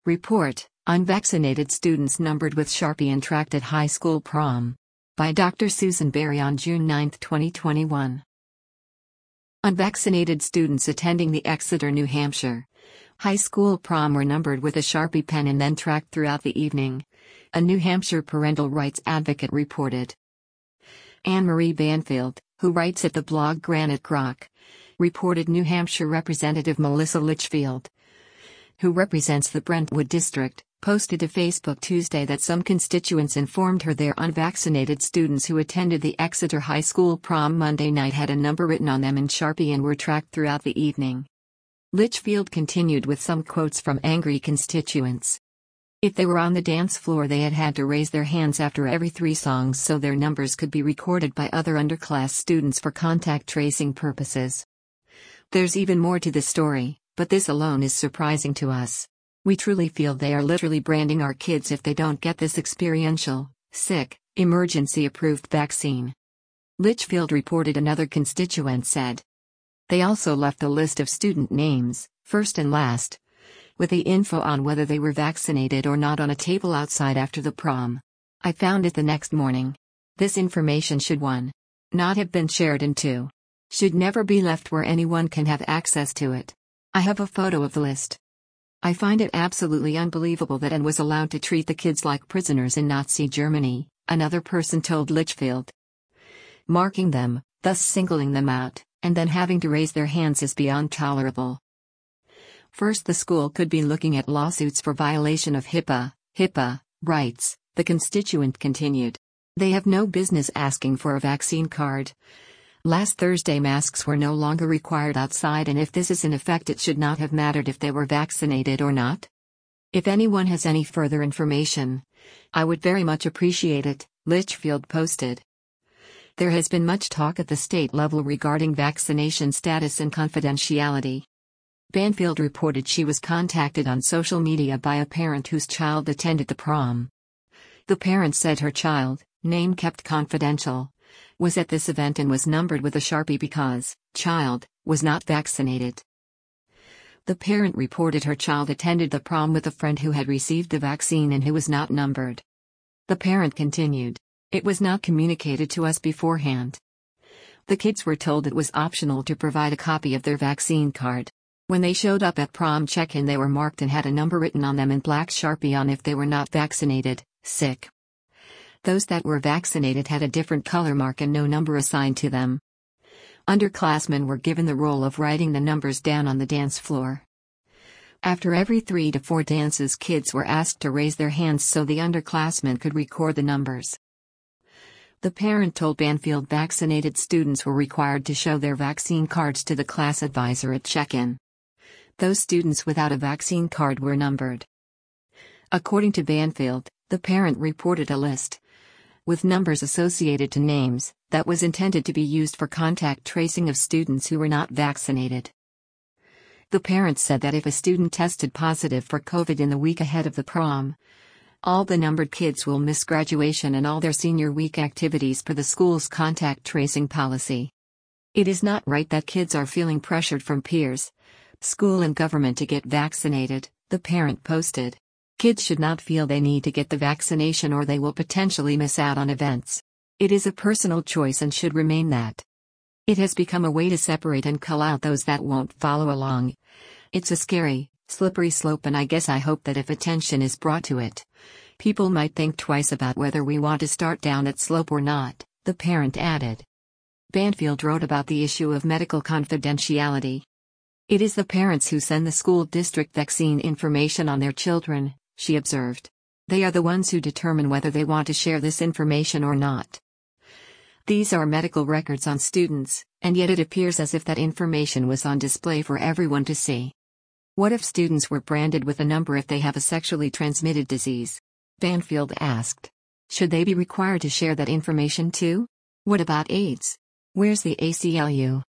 Report: Unvaccinated students numbered with Sharpie and tracked at high school prom. By Dr. Susan Berry on June 9, 2021. Unvaccinated students attending the Exeter, New Hampshire high school prom were numbered with a Sharpie pen and then tracked throughout the evening, a New Hampshire parental rights advocate reported. Anne Marie Banfield, who writes at the blog Granite Grok, reported New Hampshire Representative Melissa Litchfield, who represents the Brentwood district, posted to Facebook Tuesday that some constituents informed her their unvaccinated students who attended the Exeter High School prom Monday night had a number written on them in Sharpie and were tracked throughout the evening. Litchfield continued with some quotes from angry constituents. If they were on the dance floor, they had to raise their hands after every 3 songs so their numbers could be recorded by other underclass students for contact tracing purposes. There's even more to the story, but this alone is surprising to us. We truly feel they are literally branding our kids if they don't get this experiential, sick, emergency-approved vaccine. Litchfield reported another constituent said. They also left a list of student names, first and last, with the info on whether they were vaccinated or not on a table outside after the prom. I found it the next morning. This information should 1. Not have been shared and 2. Should never be left where anyone can have access to it. I have a photo of the list. I find it absolutely unbelievable that Anne was allowed to treat the kids like prisoners in Nazi Germany, another person told Litchfield. Marking them, thus singling them out, and then having to raise their hands is beyond tolerable. First, the school could be looking at lawsuits for violation of HIPAA rights, the constituent continued. They have no business asking for a vaccine card. Last Thursday, masks were no longer required outside, and if this is in effect, it should not have mattered if they were vaccinated or not. If anyone has any further information, I would very much appreciate it, Litchfield posted. There has been much talk at the state level regarding vaccination status and confidentiality. Banfield reported she was contacted on social media by a parent whose child attended the prom. The parent said her child, name kept confidential, was at this event and was numbered with a Sharpie because, child, was not vaccinated. The parent reported her child attended the prom with a friend who had received the vaccine and who was not numbered. The parent continued, it was not communicated to us beforehand. The kids were told it was optional to provide a copy of their vaccine card. When they showed up at prom check-in, they were marked and had a number written on them in black Sharpie on if they were not vaccinated, sick. Those that were vaccinated had a different color mark and no number assigned to them. Underclassmen were given the role of writing the numbers down on the dance floor. After every 3 to 4 dances, kids were asked to raise their hands so the underclassmen could record the numbers. The parent told Banfield vaccinated students were required to show their vaccine cards to the class advisor at check-in. Those students without a vaccine card were numbered. According to Banfield, the parent reported a list with numbers associated to names that was intended to be used for contact tracing of students who were not vaccinated. The parent said that if a student tested positive for COVID in the week ahead of the prom, all the numbered kids will miss graduation and all their senior week activities per the school's contact tracing policy. It is not right that kids are feeling pressured from peers, school and government to get vaccinated, the parent posted. Kids should not feel they need to get the vaccination or they will potentially miss out on events. It is a personal choice and should remain that. It has become a way to separate and cull out those that won't follow along. It's a scary, slippery slope, and I hope that if attention is brought to it, people might think twice about whether we want to start down that slope or not, the parent added. Banfield wrote about the issue of medical confidentiality. It is the parents who send the school district vaccine information on their children, she observed. They are the ones who determine whether they want to share this information or not. These are medical records on students, and yet it appears as if that information was on display for everyone to see. What if students were branded with a number if they have a sexually transmitted disease? Banfield asked. Should they be required to share that information too? What about AIDS? Where's the ACLU?